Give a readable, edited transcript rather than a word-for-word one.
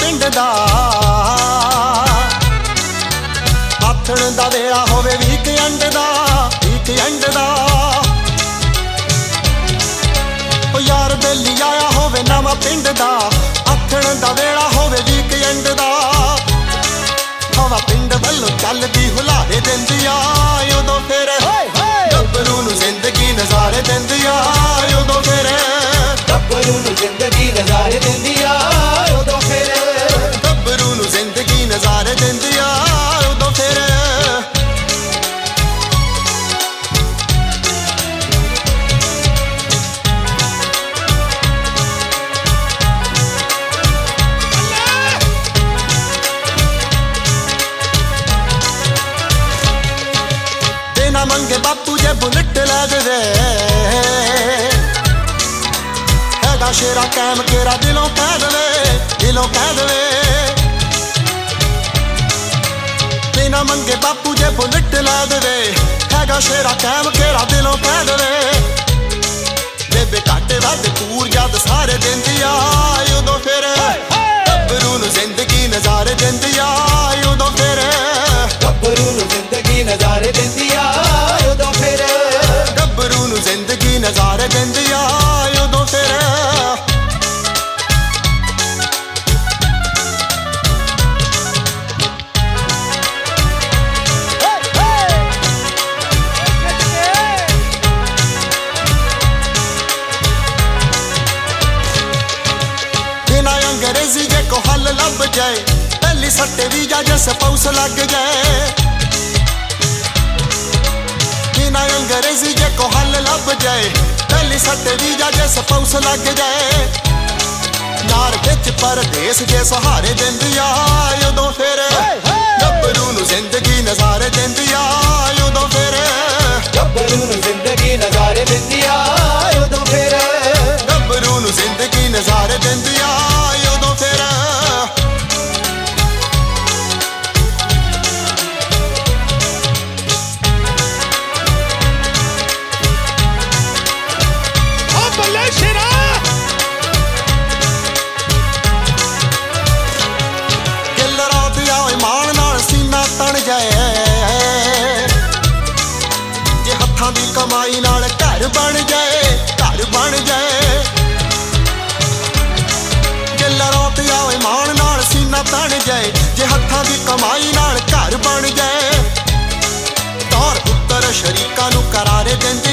पिंड दा आथण दा वेला होवे वीकेंड दा ओ यार बेली आया होवे नवा पिंड दा आथण दा वेला होवे वीकेंड दा हवा पिंड वल्लों चलदी हुलारे देंदी आ उदों फिर गब्बरू नूं जिंदगी नज़ारे देंदी आ उदों फिर गब्बरू नूं जिंदगी नज़ारे देंदी आ उदों फिर गब्बरू नूं जिंदगी नज़ारे देंदी आ उदों फिर बिना मंगे बापू जे बुलेट लै दे हैगा शेरा कैम केरा दिलों कह दे बिना मंगे बापू जे बुलेट लै दे हैगा शेरा कैम केरा दिलों कह दे बेबे घाटे वध कूर जद सारे देंदी आ उदों फिर गब्बरू नूं जिंदगी नज़ारे देंदी आ उदों फिर गब्बरू नूं जिंदगी नज़ारे देंदी आ उदों फिर गब्बरू नूं जिंदगी नज़ारे देंदी आ उदों फिर बिना अंग्रेजी जे को हल लब जाए पहली सट्टे वीजा जैसे पौस लग जाए बिना अंग्रेजी जे को हल लब जाए पहली सट्टे वीजा जैसे पौस लग जाए नार बिच परदेस जे सहारे देंदी आ उदों फिर गब्बरू नूं जिंदगी नज़ारे देंदी आ उदों फिर गब्बरू नूं जिंदगी नज़ारे देंदी आ उदों फिर गब्बरू नूं जिंदगी नज़ारे देंदी आ उदों फिर कमाई नाल घर बन जाए गिल रात आवे मान नाल सीना तन जाए जे हत्थां दी कमाई नाल घर बन जाए तौर पुत्तर शरीकां नूं करारे देंदे